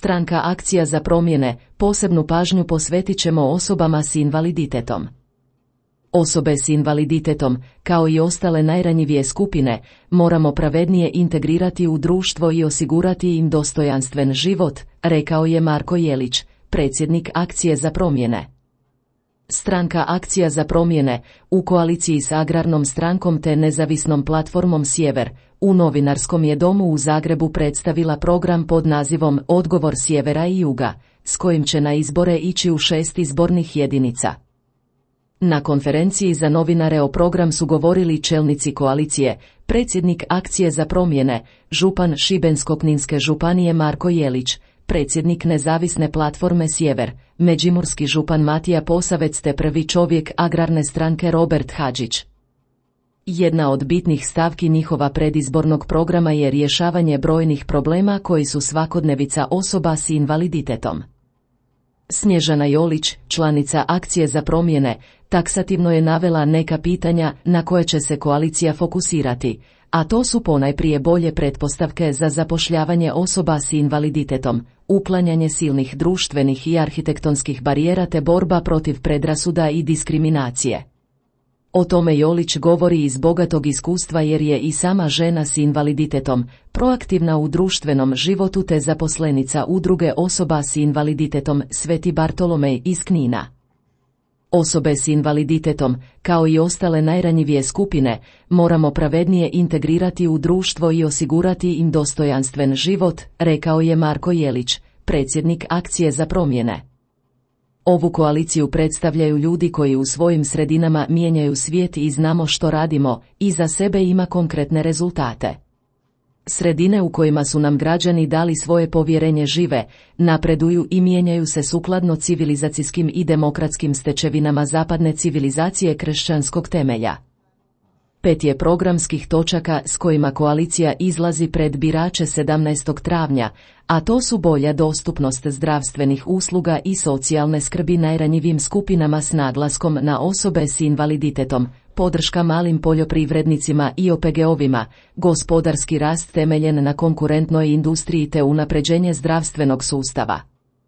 Stranka Akcija za promjene, posebnu pažnju posvetit ćemo osobama s invaliditetom. Osobe s invaliditetom, kao i ostale najranjivije skupine, moramo pravednije integrirati u društvo i osigurati im dostojanstven život, rekao je Marko Jelić, predsjednik Akcije za promjene. Stranka Akcija za promjene, u koaliciji s Agrarnom strankom te nezavisnom platformom Sjever, u Novinarskom je domu u Zagrebu predstavila program pod nazivom Odgovor sjevera i juga, s kojim će na izbore ići u 6 izbornih jedinica. Na konferenciji za novinare o program su govorili čelnici koalicije, predsjednik Akcije za promjene, župan Šibensko-kninske županije Marko Jelić, predsjednik nezavisne platforme Sjever, međimurski župan Matija Posavec te prvi čovjek Agrarne stranke Robert Hadžić. Jedna od bitnih stavki njihova predizbornog programa je rješavanje brojnih problema koji su svakodnevica osoba s invaliditetom. Snježana Jolić, članica Akcije za promjene, taksativno je navela neka pitanja na koje će se koalicija fokusirati, a to su ponajprije bolje pretpostavke za zapošljavanje osoba s invaliditetom, uklanjanje silnih društvenih i arhitektonskih barijera te borba protiv predrasuda i diskriminacije. O tome Jolić govori iz bogatog iskustva jer je i sama žena s invaliditetom, proaktivna u društvenom životu te zaposlenica udruge osoba s invaliditetom Sveti Bartolomej iz Knina. Osobe s invaliditetom, kao i ostale najranjivije skupine, moramo pravednije integrirati u društvo i osigurati im dostojanstven život, rekao je Marko Jelić, predsjednik Akcije za promjene. Ovu koaliciju predstavljaju ljudi koji u svojim sredinama mijenjaju svijet i znamo što radimo, i za sebe ima konkretne rezultate. Sredine u kojima su nam građani dali svoje povjerenje žive, napreduju i mijenjaju se sukladno civilizacijskim i demokratskim stečevinama zapadne civilizacije kršćanskog temelja. 5 je programskih točaka s kojima koalicija izlazi pred birače 17. travnja, a to su bolja dostupnost zdravstvenih usluga i socijalne skrbi najranjivijim skupinama s naglaskom na osobe s invaliditetom, podrška malim poljoprivrednicima i OPG-ovima, gospodarski rast temeljen na konkurentnoj industriji te unapređenje zdravstvenog sustava.